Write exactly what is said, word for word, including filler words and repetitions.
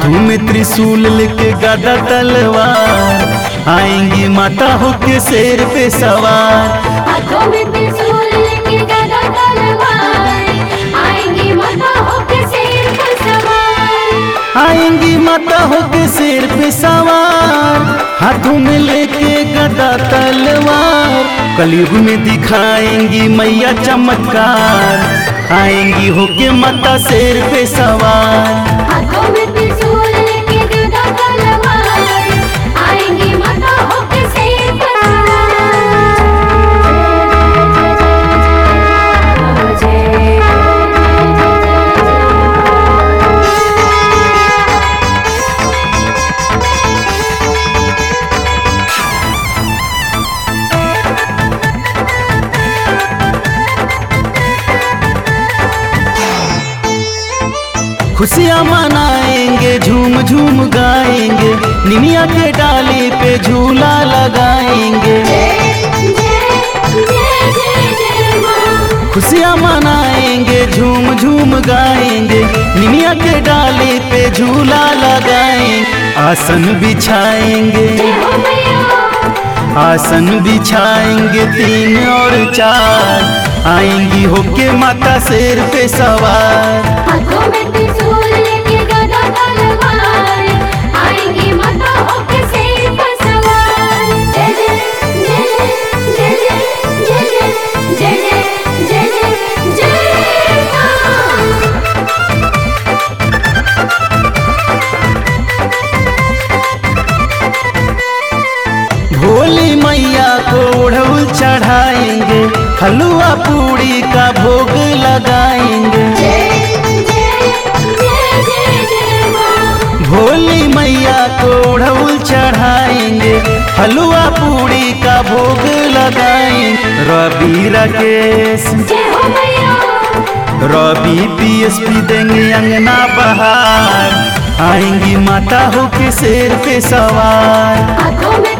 हाथों में त्रिशूल लेके गदा तलवार, आएंगी माता होके शेर पे सवार। हाथों में त्रिशूल लेके गदा तलवार, आएंगी माता होके शेर पे सवार। आएंगी माता होके शेर पे सवार, हाथों में लेके गदा तलवार। कलयुग में दिखाएंगी मैया चमत्कार, आएंगी होके माता शेर पे सवार। हाथों में त्रिशूल लेके गदा तलवार, आएंगी माता होके शेर पे खुशियाँ मनाएंगे झूम झूम गाएंगे, निमिया के डाली पे झूला लगाएंगे। खुशियाँ मनाएंगे झूम झूम गाएंगे, निमिया के डाली पे झूला लगाएंगे। आसन बिछाएंगे आसन बिछाएंगे तीन और चार, आएंगी होके माता शेर पे सवार। हाथों में त्रिशूल लेके गदा तलवार, आएंगी माता होके शेर पे सवार। जय जय जय जय जय जय जय जय जय जय जय जय भोली मैया को ओढ़ौल चढ़ाएंगे, हलवा पूड़ी का भोग लगाएंगे। भोली मैया को ओढ़ौल चढ़ाएंगे, हलवा पूड़ी का भोग लगाएंगे। रवि राकेश रवि पीएसपी देंगे अंगना बहार, आएंगी माता होके शेर पे सवार। हाथों में